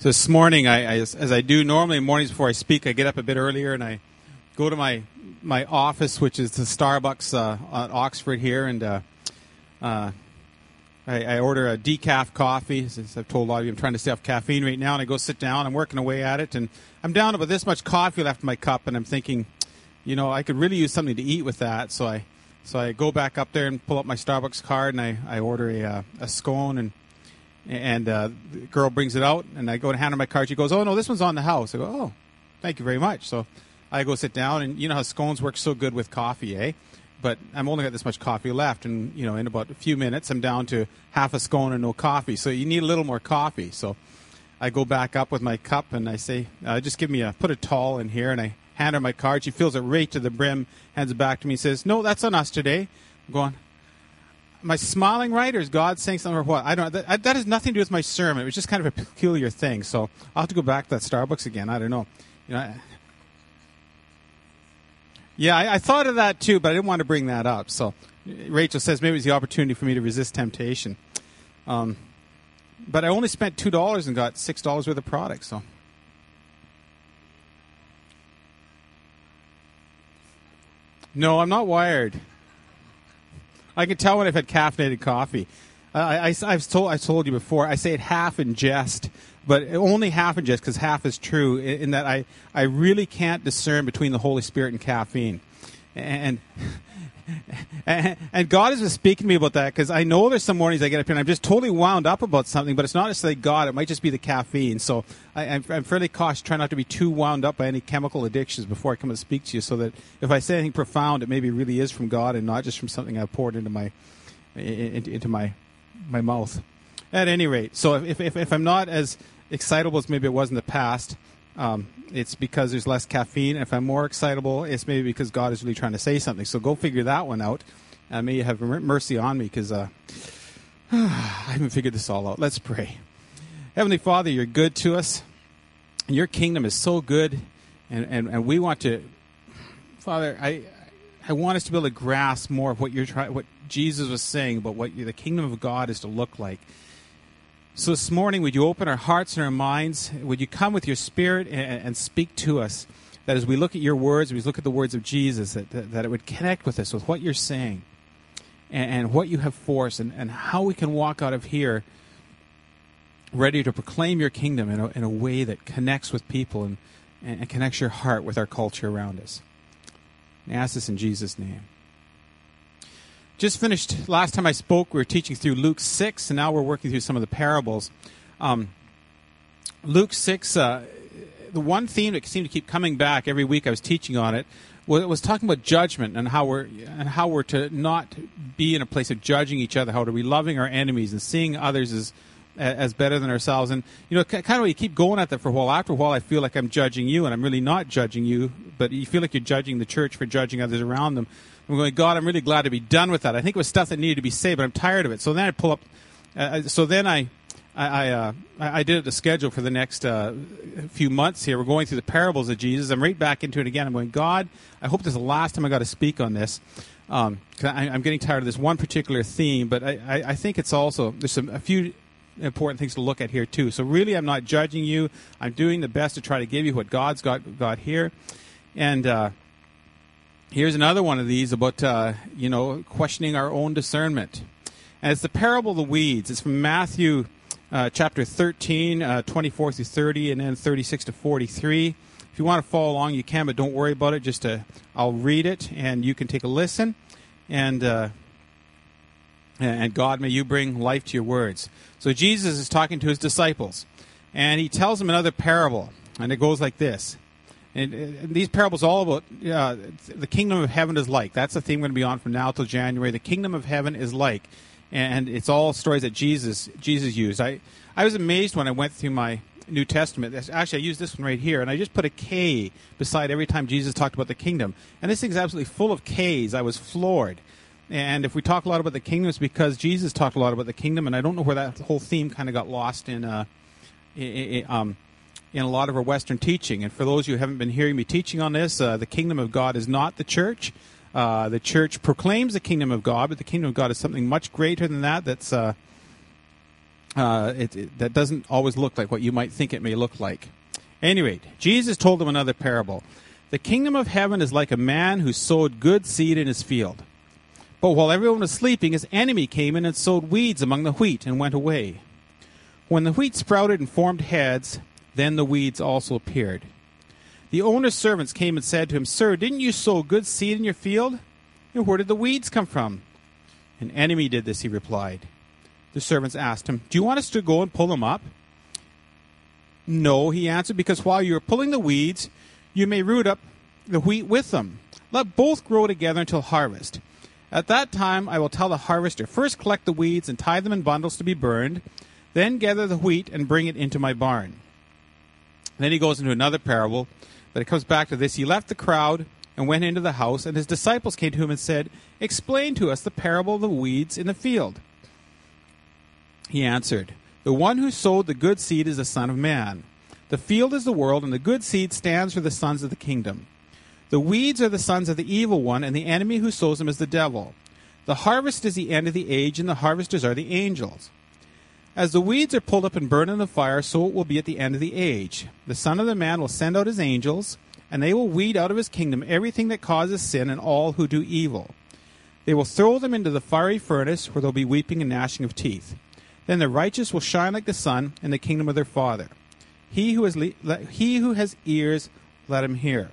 So this morning, as I do normally mornings before I speak, I get up a bit earlier and I go to my office, which is the Starbucks on Oxford here, and I order a decaf coffee. As I've told a lot of you, I'm trying to stay off caffeine right now, and I go sit down. I'm working away at it, and I'm down about this much coffee left in my cup, and I'm thinking, you know, I could really use something to eat with that. So I go back up there and pull up my Starbucks card, and I order a scone, and the girl brings it out, and I go to hand her my card. She goes, "Oh, no, this one's on the house." I go, "Oh, thank you very much." So I go sit down, and you know how scones work so good with coffee, eh? But I'm only got this much coffee left, and you know, in about a few minutes, I'm down to half a scone and no coffee. So you need a little more coffee. So I go back up with my cup, and I say, "Just put a towel in here," and I hand her my card. She fills it right to the brim, hands it back to me, and says, "No, that's on us today." I'm going, am I smiling right, or is God saying something, or what? I don't. That has nothing to do with my sermon. It was just kind of a peculiar thing. So I'll have to go back to that Starbucks again. I don't know. You know. Yeah, I thought of that too, but I didn't want to bring that up. So Rachel says maybe it's the opportunity for me to resist temptation. But I only spent $2 and got $6 worth of product. So. No, I'm not wired. I can tell when I've had caffeinated coffee. I've told you before, I say it half in jest, but only half in jest because half is true, in that I really can't discern between the Holy Spirit and caffeine. And God has been speaking to me about that, because I know there's some mornings I get up here and I'm just totally wound up about something, but it's not necessarily God. It might just be the caffeine. So I'm fairly cautious, try not to be too wound up by any chemical addictions before I come and speak to you, so that if I say anything profound, it maybe really is from God and not just from something I've poured into my mouth. At any rate, so if I'm not as excitable as maybe it was in the past, it's because there's less caffeine. If I'm more excitable, it's maybe because God is really trying to say something. So go figure that one out. May you have mercy on me, because I haven't figured this all out. Let's pray. Heavenly Father, you're good to us. And your kingdom is so good. And we want to, Father, I want us to be able to grasp more of what what Jesus was saying about what the kingdom of God is to look like. So this morning, would you open our hearts and our minds? Would you come with your Spirit and speak to us? That as we look at your words, as we look at the words of Jesus, that it would connect with us, with what you're saying and what you have for us, and how we can walk out of here ready to proclaim your kingdom in a way that connects with people and connects your heart with our culture around us. I ask this in Jesus' name. Just finished, last time I spoke, we were teaching through Luke 6, and now we're working through some of the parables. Luke 6, the one theme that seemed to keep coming back every week I was teaching on it was talking about judgment, and how we're to not be in a place of judging each other, how to be loving our enemies and seeing others as better than ourselves. And you know, kind of you keep going at that for a while. After a while, I feel like I'm judging you, and I'm really not judging you, but you feel like you're judging the church for judging others around them. I'm going, God, I'm really glad to be done with that. I think it was stuff that needed to be said, but I'm tired of it. So then I pull up. I did the schedule for the next few months here. We're going through the parables of Jesus. I'm right back into it again. I'm going, God, I hope this is the last time I got to speak on this. 'Cause I'm getting tired of this one particular theme, but I think it's also, there's a few important things to look at here too. So really, I'm not judging you. I'm doing the best to try to give you what God's got here. And here's another one of these about questioning our own discernment. And it's the parable of the weeds. It's from Matthew chapter 13, 24 through 30, and then 36 to 43. If you want to follow along, you can, but don't worry about it. I'll read it, and you can take a listen. And God, may you bring life to your words. So Jesus is talking to his disciples, and he tells them another parable, and it goes like this. And these parables are all about the kingdom of heaven is like. That's the theme we're going to be on from now till January. The kingdom of heaven is like. And it's all stories that Jesus used. I was amazed when I went through my New Testament. Actually, I used this one right here, and I just put a K beside every time Jesus talked about the kingdom. And this thing's absolutely full of Ks. I was floored. And if we talk a lot about the kingdom, it's because Jesus talked a lot about the kingdom, and I don't know where that whole theme kind of got lost in a lot of our Western teaching. And for those of you who haven't been hearing me teaching on this, the kingdom of God is not the church. The church proclaims the kingdom of God, but the kingdom of God is something much greater than that. That's that doesn't always look like what you might think it may look like. At any rate, Jesus told them another parable. The kingdom of heaven is like a man who sowed good seed in his field. But while everyone was sleeping, his enemy came in and sowed weeds among the wheat and went away. When the wheat sprouted and formed heads, then the weeds also appeared. The owner's servants came and said to him, "Sir, didn't you sow good seed in your field? And where did the weeds come from?" "An enemy did this," he replied. The servants asked him, "Do you want us to go and pull them up?" "No," he answered, "because while you are pulling the weeds, you may root up the wheat with them. Let both grow together until harvest. At that time I will tell the harvester, first collect the weeds and tie them in bundles to be burned, then gather the wheat and bring it into my barn." Then he goes into another parable, but it comes back to this. He left the crowd and went into the house, and his disciples came to him and said, "Explain to us the parable of the weeds in the field." He answered, "The one who sowed the good seed is the Son of Man. The field is the world, and the good seed stands for the sons of the kingdom. The weeds are the sons of the evil one, and the enemy who sows them is the devil. The harvest is the end of the age, and the harvesters are the angels. As the weeds are pulled up and burned in the fire, so it will be at the end of the age. The Son of the Man will send out his angels, and they will weed out of his kingdom everything that causes sin and all who do evil. They will throw them into the fiery furnace, where there will be weeping and gnashing of teeth. Then the righteous will shine like the sun in the kingdom of their Father. He who has ears, let him hear."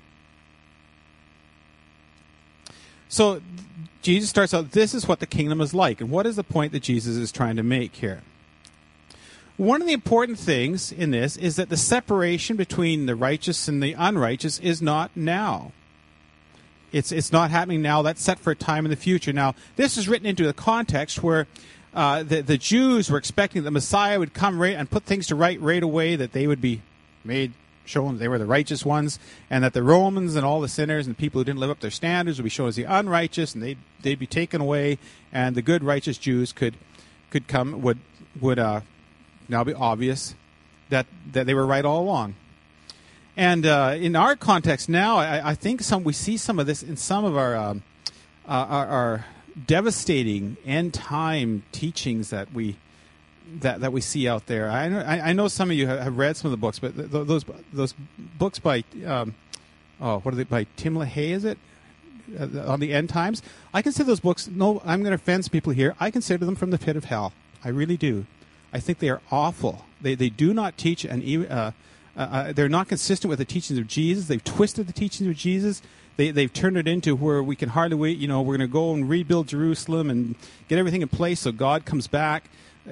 So Jesus starts out, this is what the kingdom is like. And what is the point that Jesus is trying to make here? One of the important things in this is that the separation between the righteous and the unrighteous is not now. It's not happening now. That's set for a time in the future. Now, this is written into a context where the Jews were expecting the Messiah would come and put things to right away, that they would be shown that they were the righteous ones, and that the Romans and all the sinners and people who didn't live up to their standards would be shown as the unrighteous, and they'd be taken away, and the good righteous Jews could come, would now be obvious that they were right all along. And in our context now, I think we see some of this in some of our devastating end time teachings that we see out there. I know some of you have read some of the books, but those books by what are they, by Tim LaHaye, is it, on the end times? I consider those books. No, I'm going to offend some people here. I consider them from the pit of hell. I really do. I think they are awful. They do not teach they're not consistent with the teachings of Jesus. They've twisted the teachings of Jesus. They've turned it into where we can hardly wait. We're going to go and rebuild Jerusalem and get everything in place so God comes back.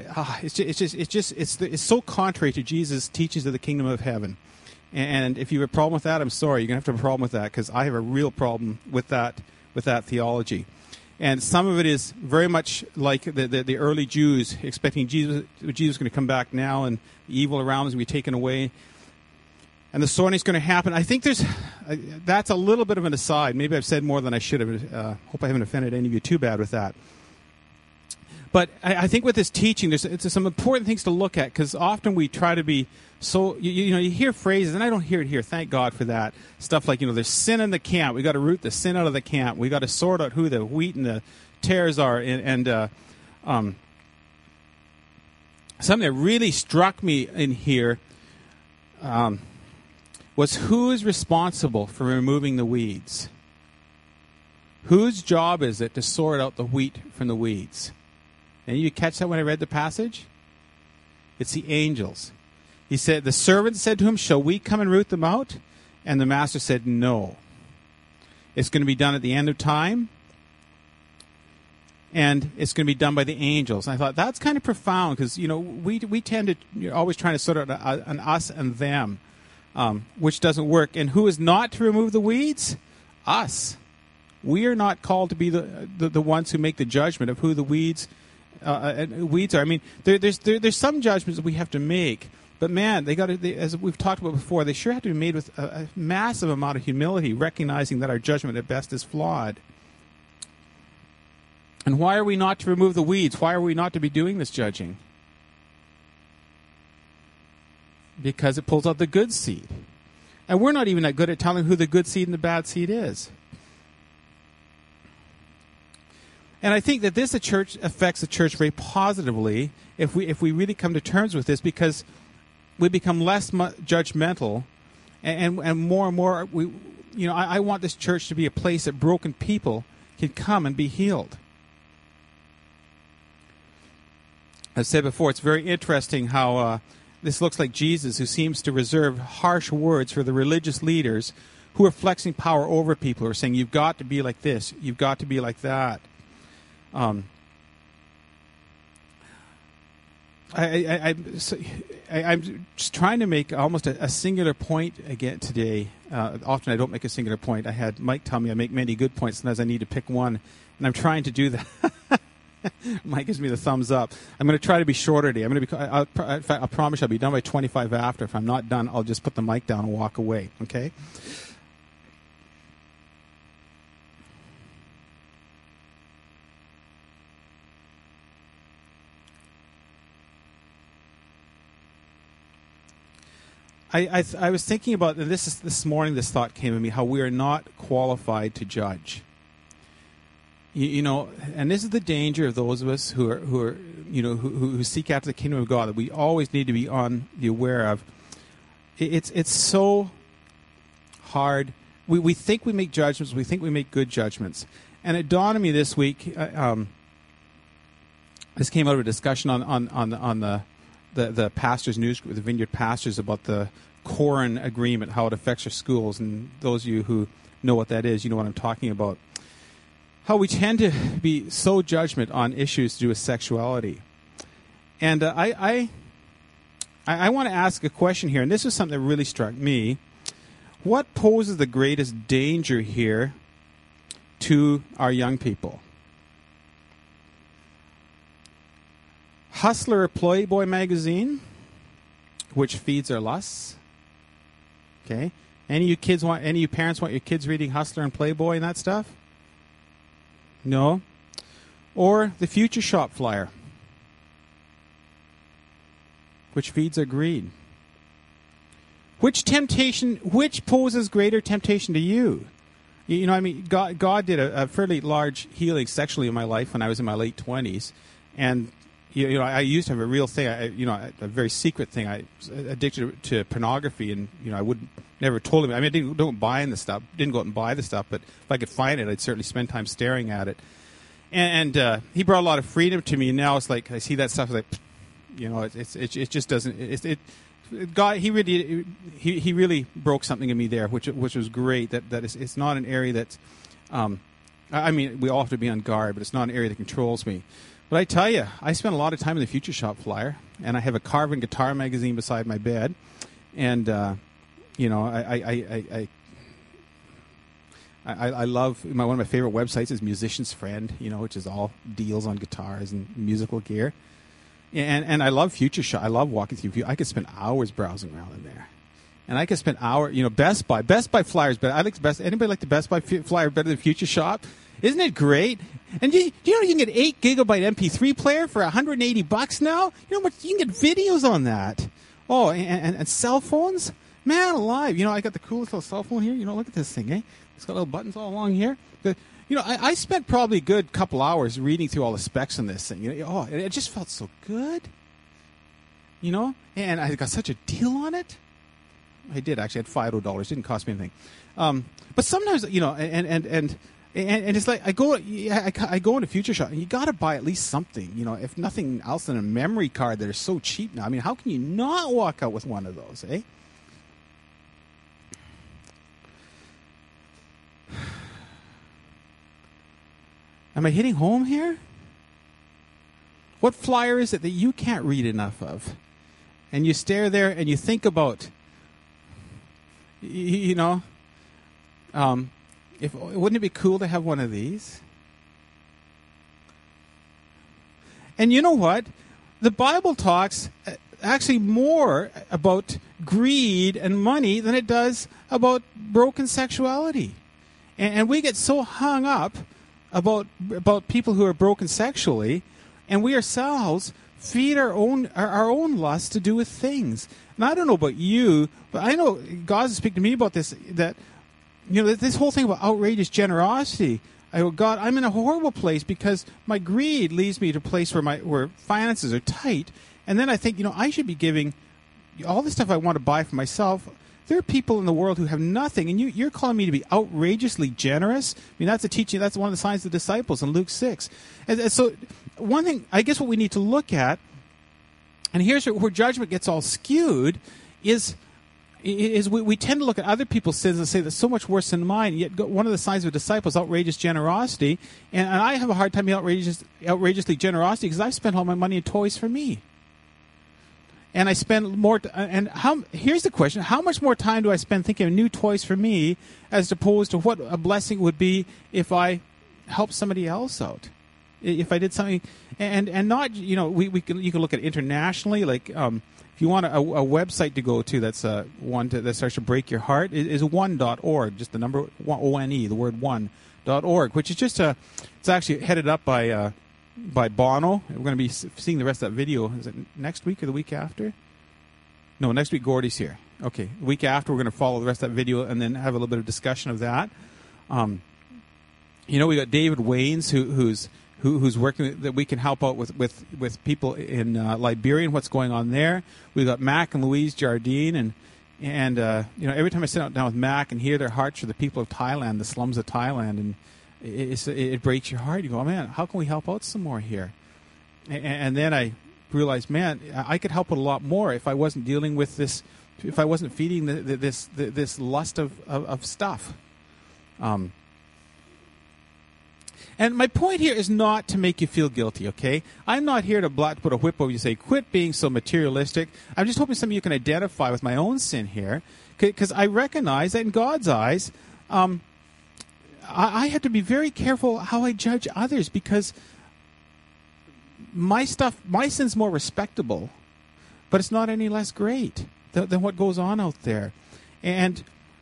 It's so contrary to Jesus' teachings of the kingdom of heaven. And if you have a problem with that, I'm sorry. You're going to have a problem with that, because I have a real problem with that theology. And some of it is very much like the early Jews, expecting Jesus was going to come back now, and the evil around us will be taken away, and the sorting is going to happen. I think that's a little bit of an aside. Maybe I've said more than I should have. Hope I haven't offended any of you too bad with that. But I think with this teaching, it's some important things to look at, because often we try to be so, you hear phrases, and I don't hear it here, thank God for that, stuff like, there's sin in the camp, we got to root the sin out of the camp, we got to sort out who the wheat and the tares are, and something that really struck me in here was who is responsible for removing the weeds? Whose job is it to sort out the wheat from the weeds? And you catch that when I read the passage? It's the angels. He said, the servant said to him, "Shall we come and root them out?" And the master said, "No. It's going to be done at the end of time, and it's going to be done by the angels." And I thought, that's kind of profound, because, we tend to, you're always trying to sort out an us and them, which doesn't work. And who is not to remove the weeds? Us. We are not called to be the ones who make the judgment of who the weeds are. I mean, there's some judgments that we have to make, but man, they got to, as we've talked about before, they sure have to be made with a massive amount of humility, recognizing that our judgment at best is flawed. And why are we not to remove the weeds? Why are we not to be doing this judging? Because it pulls out the good seed. And we're not even that good at telling who the good seed and the bad seed is. And I think that this affects the church very positively if we really come to terms with this, because we become less judgmental, and more I want this church to be a place that broken people can come and be healed. I've said before, it's very interesting how this looks like Jesus, who seems to reserve harsh words for the religious leaders who are flexing power over people, who are saying, you've got to be like this, you've got to be like that. I'm just trying to make almost a singular point again today. Often I don't make a singular point. I had Mike tell me I make many good points, sometimes I need to pick one, and I'm trying to do that. Mike gives me the thumbs up. I'm going to try to be shorter today. In fact, I'll promise I'll be done by 25 after. If I'm not done, I'll just put the mic down and walk away. Okay? I was thinking about this morning. This thought came to me: how we are not qualified to judge. You know, and this is the danger of those of us who seek after the kingdom of God, that we always need to be on the aware of. It's so hard. We think we make judgments. We think we make good judgments. And it dawned on me this week. This came out of a discussion on the pastors' news group, the Vineyard pastors, about the Koran agreement, how it affects our schools. And those of you who know what that is, you know what I'm talking about. How we tend to be so judgment on issues to do with sexuality. And I want to ask a question here, and this is something that really struck me. What poses the greatest danger here to our young people? Hustler or Playboy magazine, which feeds their lusts? Okay. Any of you parents want your kids reading Hustler and Playboy and that stuff? No. Or the Future Shop flyer, which feeds their greed. Which poses greater temptation to you? You know, I mean, God did a fairly large healing sexually in my life when I was in my late 20s. And, you know, I used to have a real thing, a very secret thing. I was addicted to pornography, and, you know, I would never told him. I mean, I didn't go out and buy the stuff, but if I could find it, I'd certainly spend time staring at it. And he brought a lot of freedom to me. And now it's like I see that stuff, like, you know, it just doesn't. God, he really broke something in me there, which was great. It's not an area that's. I mean, we all have to be on guard, but it's not an area that controls me. But I tell you, I spent a lot of time in the Future Shop flyer, and I have a Carvin guitar magazine beside my bed, and you know, I love one of my favorite websites is Musician's Friend, you know, which is all deals on guitars and musical gear, and I love Future Shop. I love walking through. I could spend hours browsing around in there, and I could spend hours. You know, Best Buy flyers, but I like Best. Anybody like the Best Buy flyer better than Future Shop? Isn't it great? And do you know you can get 8 gigabyte MP3 player for $180 now? You know what? You can get videos on that. Oh, and cell phones, man alive! You know, I got the coolest little cell phone here. You know, look at this thing, eh? It's got little buttons all along here. You know, I spent probably a good couple hours reading through all the specs on this thing. You know, it just felt so good. You know, and I got such a deal on it. I did actually. I had $5. Didn't cost me anything. But sometimes, you know, and it's like I go into Future Shop, and you got to buy at least something, you know, if nothing else than a memory card that are so cheap now. I mean, how can you not walk out with one of those, eh? Am I hitting home here? What flyer is it that you can't read enough of? And you stare there and you think about, you know, wouldn't it be cool to have one of these? And you know what? The Bible talks actually more about greed and money than it does about broken sexuality. And we get so hung up about people who are broken sexually, and we ourselves feed our own lust to do with things. And I don't know about you, but I know God's speaking to me about this, that, you know, this whole thing about outrageous generosity. I go, God, I'm in a horrible place because my greed leads me to a place where finances are tight. And then I think, I should be giving all the stuff I want to buy for myself. There are people in the world who have nothing, and you're calling me to be outrageously generous? I mean, that's a teaching. That's one of the signs of the disciples in Luke 6. And so one thing, I guess what we need to look at, and here's where judgment gets all skewed, is we tend to look at other people's sins and say that's so much worse than mine. Yet one of the signs of a disciple is outrageous generosity, and I have a hard time being outrageously generosity because I've spent all my money in toys for me. And I spend more. Here's the question: how much more time do I spend thinking of new toys for me, as opposed to what a blessing would be if I helped somebody else out, if I did something, and not you can look at internationally. Like if you want a website to go to that's one that starts to break your heart is one.org, just the number ONE, the word one.org, which is just it's actually headed up by Bono. We're going to be seeing the rest of that video. Is it next week or the week after? No, next week Gordy's here. Okay, the week after we're going to follow the rest of that video and then have a little bit of discussion of that. We got David Waynes who's working that we can help out with people in Liberia and what's going on there. We've got Mac and Louise Jardine and every time I sit down with Mac and hear their hearts for the people of Thailand, the slums of Thailand, and it breaks your heart. You go, oh, man, how can we help out some more here? And then I realized, man, I could help out a lot more if I wasn't dealing with this, if I wasn't feeding this lust of stuff. And my point here is not to make you feel guilty, okay? I'm not here to put a whip over you and say, quit being so materialistic. I'm just hoping some of you can identify with my own sin here, because I recognize that in God's eyes, I have to be very careful how I judge others, because my sin's more respectable, but it's not any less great than what goes on out there. And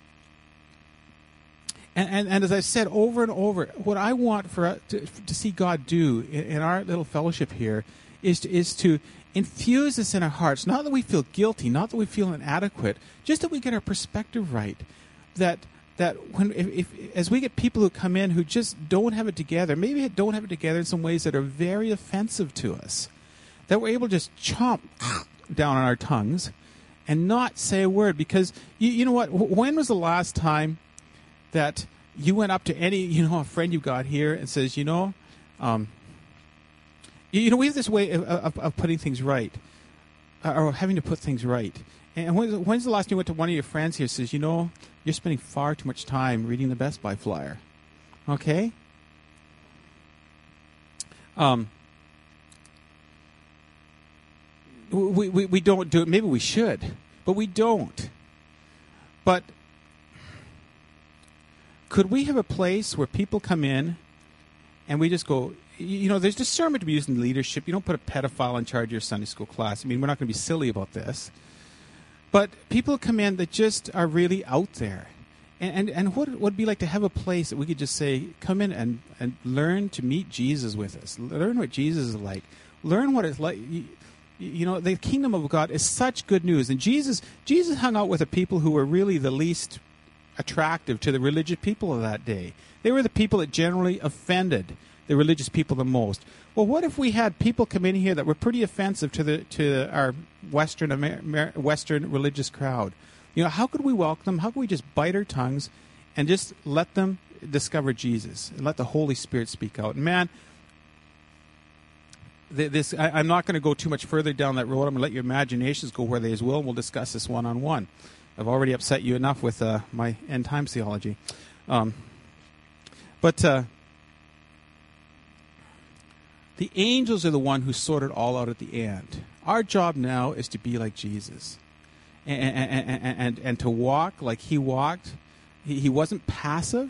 as I've said over and over, what I want to see God do in our little fellowship here is to infuse this in our hearts. Not that we feel guilty, not that we feel inadequate, just that we get our perspective right. That when as we get people who come in who just don't have it together, maybe don't have it together in some ways that are very offensive to us, that we're able to just chomp down on our tongues and not say a word. Because you know what? When was the last time that you went up to a friend you got here and says, we have this way of putting things right, or having to put things right. And when's the last time you went to one of your friends here and says, you're spending far too much time reading the Best Buy flyer? Okay? We don't do it. Maybe we should, but we don't. But could we have a place where people come in and we just go, there's discernment to be used in leadership. You don't put a pedophile in charge of your Sunday school class. I mean, we're not going to be silly about this. But people come in that just are really out there. And what would it be like to have a place that we could just say, come in and learn to meet Jesus with us. Learn what Jesus is like. Learn what it's like. The kingdom of God is such good news. And Jesus hung out with the people who were really the least attractive to the religious people of that day. They were the people that generally offended the religious people the most. Well, what if we had people come in here that were pretty offensive to our Western religious crowd? How could we welcome them? How could we just bite our tongues and just let them discover Jesus and let the Holy Spirit speak out? And man, I'm not going to go too much further down that road. I'm going to let your imaginations go where they will, and we'll discuss this one-on-one. I've already upset you enough with my end times theology. But the angels are the one who sort it all out at the end. Our job now is to be like Jesus and to walk like he walked. He wasn't passive.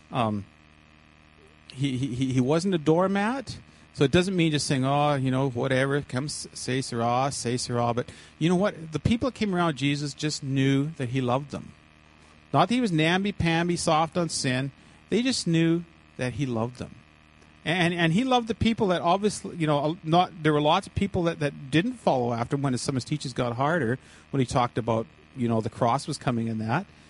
He wasn't a doormat. So it doesn't mean just saying, whatever, come say Sarah. But you know what? The people that came around Jesus just knew that he loved them. Not that he was namby-pamby, soft on sin. They just knew that he loved them. And he loved the people that obviously, there were lots of people that didn't follow after him when some of his teachings got harder, when he talked about, the cross was coming in that.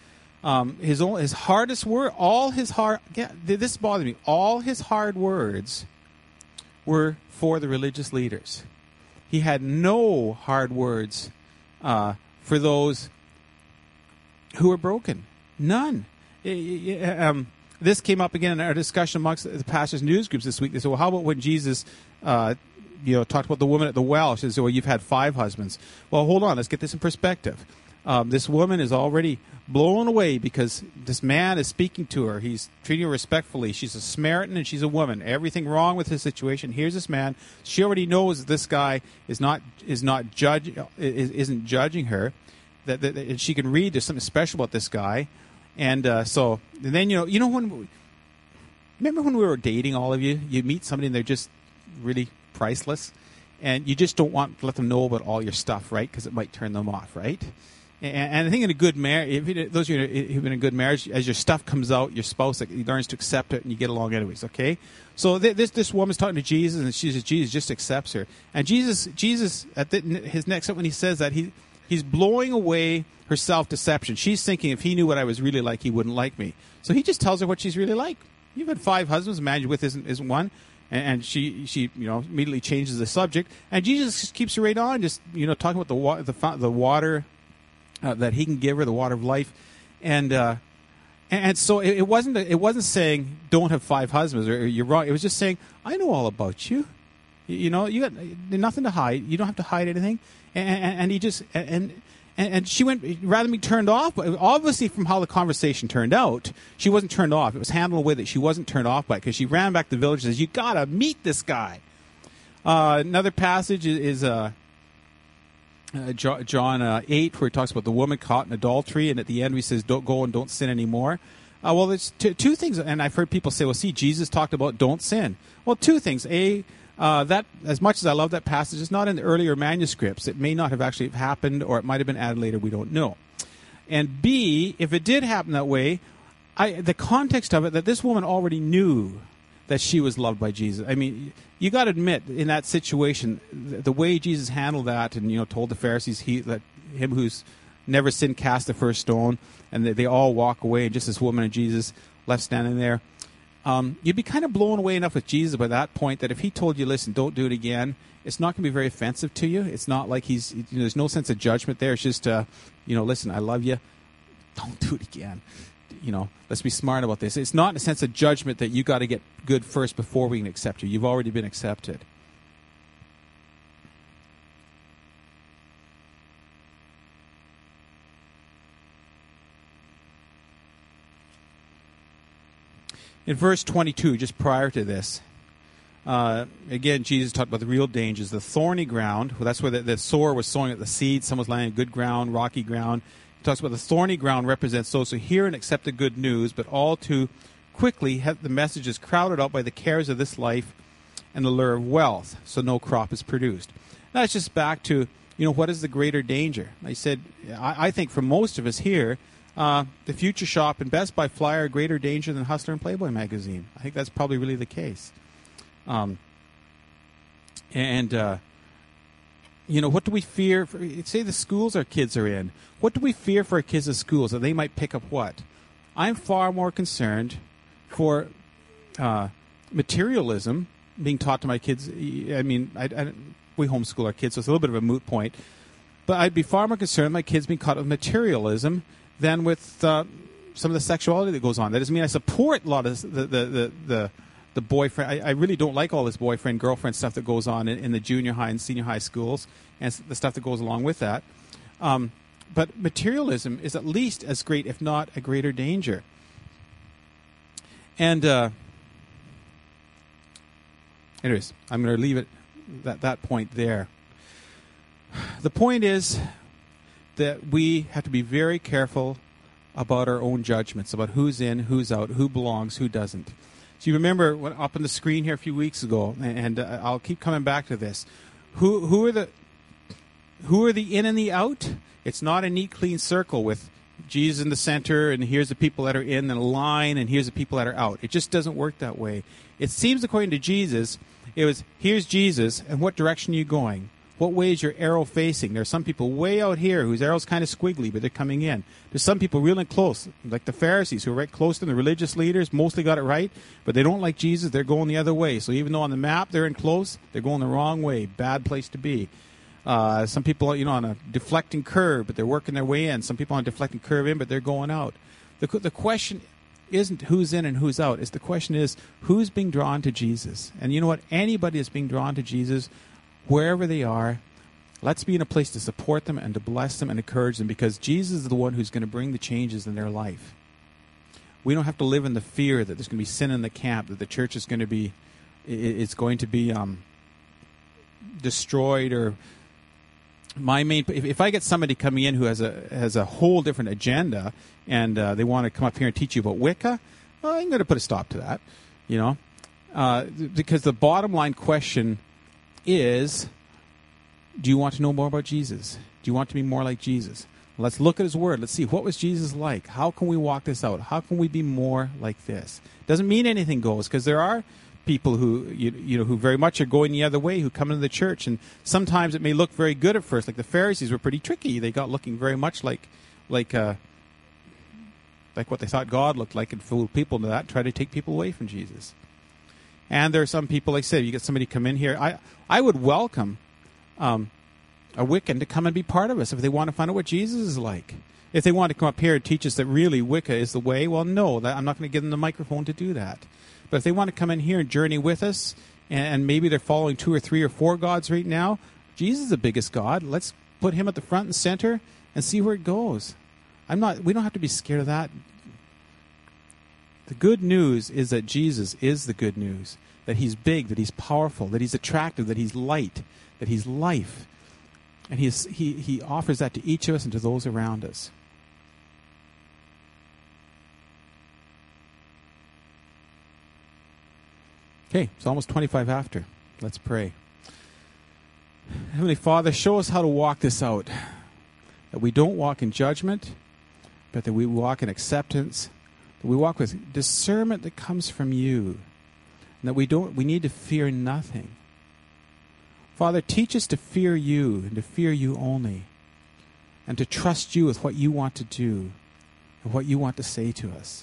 His hardest word, this bothered me. All his hard words were for the religious leaders. He had no hard words for those who were broken. None. This came up again in our discussion amongst the pastors' news groups this week. They said, well, how about when Jesus talked about the woman at the well? She said, well, you've had 5 husbands. Well, hold on. Let's get this in perspective. This woman is already blown away because this man is speaking to her. He's treating her respectfully. She's a Samaritan and she's a woman. Everything wrong with his situation. Here's this man. She already knows that this guy isn't judging her. That she can read there's something special about this guy. And so then remember when we were dating, all of you? You meet somebody and they're just really priceless, and you just don't want to let them know about all your stuff, right? Because it might turn them off, right? And I think in a good marriage, those of you who've been in a good marriage, as your stuff comes out, your spouse learns to accept it, and you get along anyways. Okay, so this woman's talking to Jesus, and she says Jesus just accepts her, and Jesus at his next when he says that he's blowing away her self-deception. She's thinking if he knew what I was really like, he wouldn't like me. So he just tells her what she's really like. You've had 5 husbands, a man you're with isn't one. And she immediately changes the subject. And Jesus just keeps her right on, just talking about the water that he can give her, the water of life. And so it wasn't saying don't have 5 husbands or you're wrong. It was just saying I know all about you. You got nothing to hide. You don't have to hide anything. And he just and she went rather than be turned off. But obviously, from how the conversation turned out, she wasn't turned off. It was handled in a way that she wasn't turned off by, because she ran back to the village and says, "You gotta meet this guy." Another passage is John 8, where he talks about the woman caught in adultery, and at the end he says, "Don't go and don't sin anymore." Well, there's two things, and I've heard people say, "Well, see, Jesus talked about don't sin." Well, 2 things. That as much as I love that passage, it's not in the earlier manuscripts. It may not have actually happened, or it might have been added later. We don't know. And B, if it did happen that way, the context of it, that this woman already knew that she was loved by Jesus. I mean, you got to admit, in that situation, the way Jesus handled that, and told the Pharisees that him who's never sinned cast the first stone, and they all walk away, and just this woman and Jesus left standing there. You'd be kind of blown away enough with Jesus by that point that if he told you, listen, don't do it again, it's not going to be very offensive to you. It's not like there's no sense of judgment there. It's just, listen, I love you. Don't do it again. Let's be smart about this. It's not in a sense of judgment that you got to get good first before we can accept you. You've already been accepted. In verse 22, just prior to this, again, Jesus talked about the real dangers. The thorny ground, well, that's where the sower was sowing at the seed. Some was laying on good ground, rocky ground. He talks about the thorny ground represents those who hear and accept the good news, but all too quickly the message is crowded out by the cares of this life and the lure of wealth, so no crop is produced. Now it's just back to, what is the greater danger? I said, I think for most of us here, the Future Shop and Best Buy flyer are greater danger than Hustler and Playboy magazine. I think that's probably really the case. What do we fear? Say the schools our kids are in. What do we fear for our kids in schools? That they might pick up what? I'm far more concerned for materialism being taught to my kids. I mean, we homeschool our kids, so it's a little bit of a moot point. But I'd be far more concerned my kids being caught with materialism than with some of the sexuality that goes on. That doesn't mean I support a lot of the boyfriend. I really don't like all this boyfriend, girlfriend stuff that goes on in the junior high and senior high schools and the stuff that goes along with that. But materialism is at least as great, if not a greater danger. And anyways, I'm going to leave it that point there. The point is that we have to be very careful about our own judgments, about who's in, who's out, who belongs, who doesn't. So you remember up on the screen here a few weeks ago, and I'll keep coming back to this. Who are the in and the out? It's not a neat, clean circle with Jesus in the center, and here's the people that are in, and a line, and here's the people that are out. It just doesn't work that way. It seems, according to Jesus, it was, here's Jesus, and what direction are you going? What way is your arrow facing? There are some people way out here whose arrow's kind of squiggly, but they're coming in. There's some people really close, like the Pharisees, who are right close to them. The religious leaders mostly got it right, but they don't like Jesus. They're going the other way. So even though on the map they're in close, they're going the wrong way. Bad place to be. Some people, on a deflecting curve, but they're working their way in. Some people on a deflecting curve in, but they're going out. The question isn't who's in and who's out. The question is who's being drawn to Jesus. And you know what? Anybody is being drawn to Jesus, wherever they are, let's be in a place to support them and to bless them and encourage them, because Jesus is the one who's going to bring the changes in their life. We don't have to live in the fear that there's going to be sin in the camp, that the church is going to be, it's going to be destroyed. Or if I get somebody coming in who has a whole different agenda and they want to come up here and teach you about Wicca, well, I'm going to put a stop to that, because the bottom line question is, do you want to know more about Jesus? Do you want to be more like Jesus? Let's look at his word. Let's see, what was Jesus like? How can we walk this out? How can we be more like this? Doesn't mean anything goes, because there are people who who very much are going the other way, who come into the church, and sometimes it may look very good at first. Like the Pharisees were pretty tricky. They got looking very much like what they thought God looked like, and fooled people into that, and try to take people away from Jesus. And there are some people, like I said, you get somebody come in here. I would welcome a Wiccan to come and be part of us if they want to find out what Jesus is like. If they want to come up here and teach us that really Wicca is the way, well, no, I'm not going to give them the microphone to do that. But if they want to come in here and journey with us, and maybe they're following 2 or 3 or 4 gods right now, Jesus is the biggest God. Let's put him at the front and center and see where it goes. We don't have to be scared of that. The good news is that Jesus is the good news, that he's big, that he's powerful, that he's attractive, that he's light, that he's life. And he offers that to each of us and to those around us. Okay, it's almost 25 after. Let's pray. Heavenly Father, show us how to walk this out. That we don't walk in judgment, but that we walk in acceptance. That we walk with discernment that comes from you. And that we need to fear nothing. Father, teach us to fear you and to fear you only. And to trust you with what you want to do and what you want to say to us.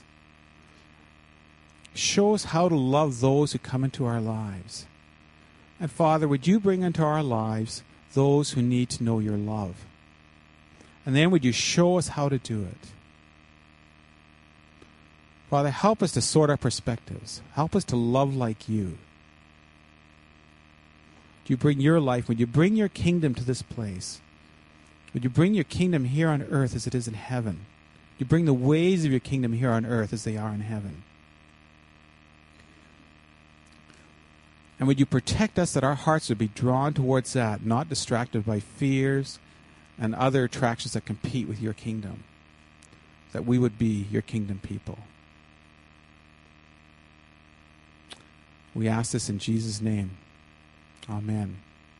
Show us how to love those who come into our lives. And Father, would you bring into our lives those who need to know your love? And then would you show us how to do it? Father, help us to sort our perspectives. Help us to love like you. Would you bring your life? Would you bring your kingdom to this place? Would you bring your kingdom here on earth as it is in heaven? Would you bring the ways of your kingdom here on earth as they are in heaven? And would you protect us that our hearts would be drawn towards that, not distracted by fears and other attractions that compete with your kingdom? That we would be your kingdom people. We ask this in Jesus' name. Amen.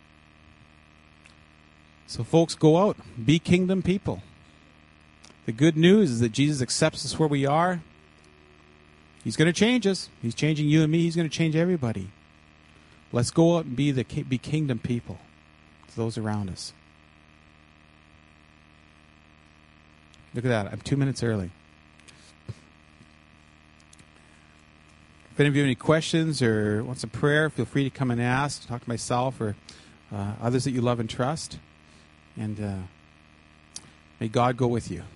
So folks, go out. Be kingdom people. The good news is that Jesus accepts us where we are. He's going to change us. He's changing you and me. He's going to change everybody. Let's go out and be kingdom people to those around us. Look at that. I'm 2 minutes early. If any of you have any questions or want some prayer, feel free to come and ask. Talk to myself or others that you love and trust. And may God go with you.